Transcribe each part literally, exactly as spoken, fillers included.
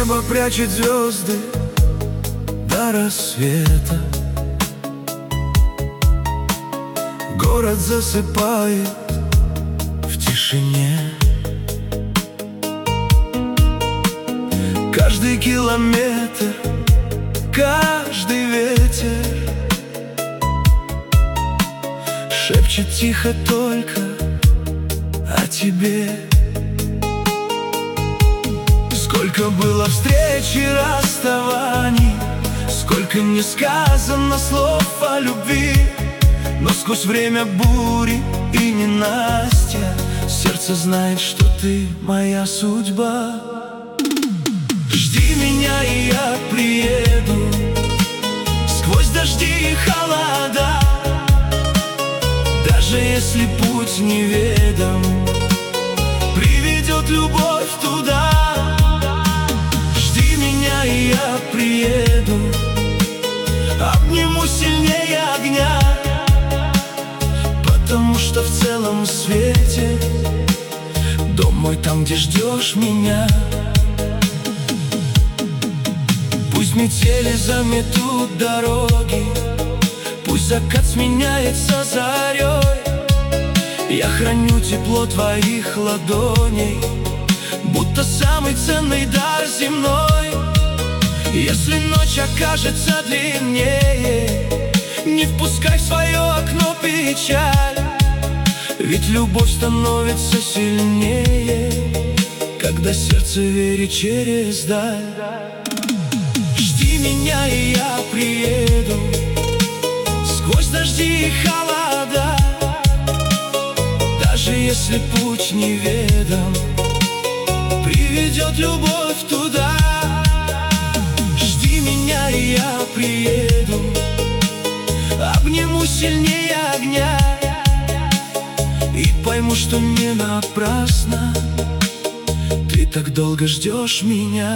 Небо прячет звезды до рассвета. Город засыпает в тишине. Каждый километр, каждый ветер шепчет тихо только о тебе. Сколько было встреч и расставаний, сколько не сказано слов о любви, но сквозь время бури и ненастья сердце знает, что ты моя судьба. Жди меня, и я приеду сквозь дожди и холода. Даже если путь неведом, приведет любовь туда. Жди меня, и я приеду, обниму сильнее огня, потому что в целом свете дом мой там, где ждешь меня. Пусть метели заметут дороги, пусть закат сменяется зарей, я храню тепло твоих ладоней, будто самый ценный дар земной. Если ночь окажется длиннее, не впускай в свое окно печаль, ведь любовь становится сильнее, когда сердце верит через даль. Жди меня, и я приеду сквозь дожди и холода. Даже если путь неведом, приведет любовь туда. Жди меня, и я приеду, обниму сильнее огня, и пойму, что не напрасно ты так долго ждешь меня.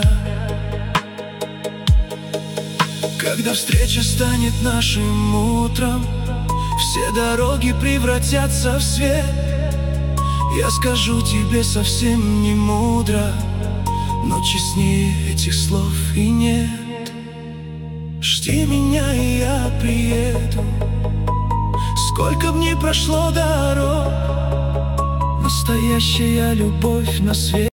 Когда встреча станет нашим утром, все дороги превратятся в свет, я скажу тебе совсем не мудро, но честнее этих слов и нет. Жди меня, и я приеду, сколько б ни прошло дорог, настоящая любовь на свете.